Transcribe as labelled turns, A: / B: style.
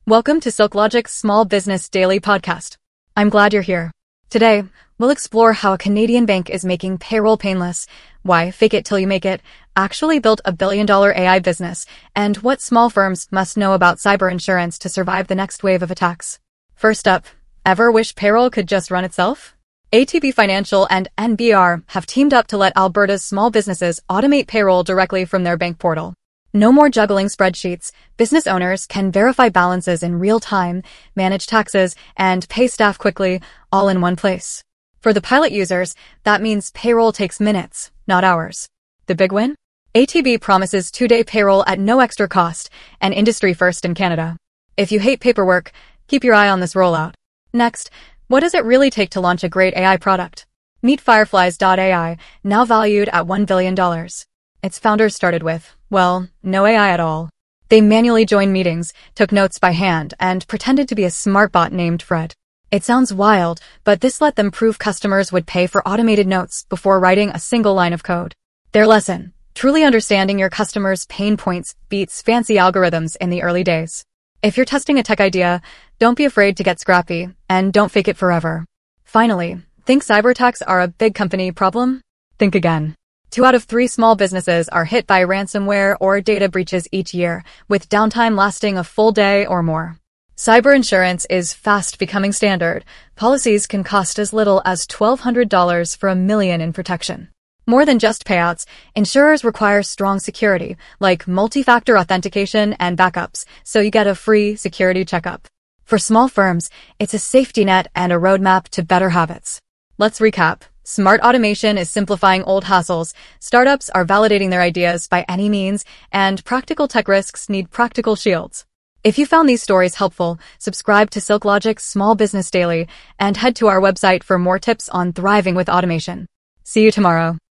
A: Welcome to SilkLogic's Small Business Daily Podcast. I'm glad you're here. Today, we'll explore how a Canadian bank is making payroll painless, why fake it till you make it actually built a billion-dollar AI business, and what small firms must know about cyber insurance to survive the next wave of attacks. First up, ever wish payroll could just run itself? ATB Financial and NBR have teamed up to let Alberta's small businesses automate payroll directly from their bank portal. No more juggling spreadsheets. Business owners can verify balances in real time, manage taxes, and pay staff quickly, all in one place. For the pilot users, that means payroll takes minutes, not hours. The big win? ATB promises 2-day payroll at no extra cost, an industry first in Canada. If you hate paperwork, keep your eye on this rollout. Next, what does it really take to launch a great AI product? Meet Fireflies.ai, now valued at $1 billion. Its founders started with, well, no AI at all. They manually joined meetings, took notes by hand, and pretended to be a smart bot named Fred. It sounds wild, but this let them prove customers would pay for automated notes before writing a single line of code. Their lesson: truly understanding your customers' pain points beats fancy algorithms in the early days. If you're testing a tech idea, don't be afraid to get scrappy, and don't fake it forever. Finally, think cyber attacks are a big company problem? Think again. 2 out of 3 small businesses are hit by ransomware or data breaches each year, with downtime lasting a full day or more. Cyber insurance is fast becoming standard. Policies can cost as little as $1,200 for $1 million in protection. More than just payouts, insurers require strong security, like multi-factor authentication and backups, so you get a free security checkup. For small firms, it's a safety net and a roadmap to better habits. Let's recap. Smart automation is simplifying old hassles, startups are validating their ideas by any means, and practical tech risks need practical shields. If you found these stories helpful, subscribe to SilkLogic's Small Business Daily and head to our website for more tips on thriving with automation. See you tomorrow.